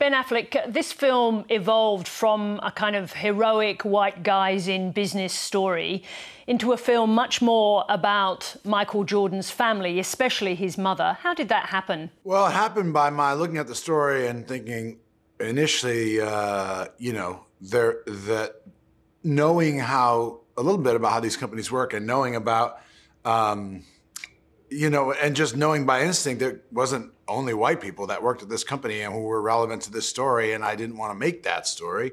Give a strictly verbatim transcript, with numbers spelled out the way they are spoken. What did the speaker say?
Ben Affleck, this film evolved from a kind of heroic white guys in business story into a film much more about Michael Jordan's family, especially his mother. How did that happen? Well, it happened by my looking at the story and thinking initially, uh, you know, there that knowing how a little bit about how these companies work and knowing about, um, you know, and just knowing by instinct that it wasn't only white people that worked at this company and who were relevant to this story, and I didn't want to make that story.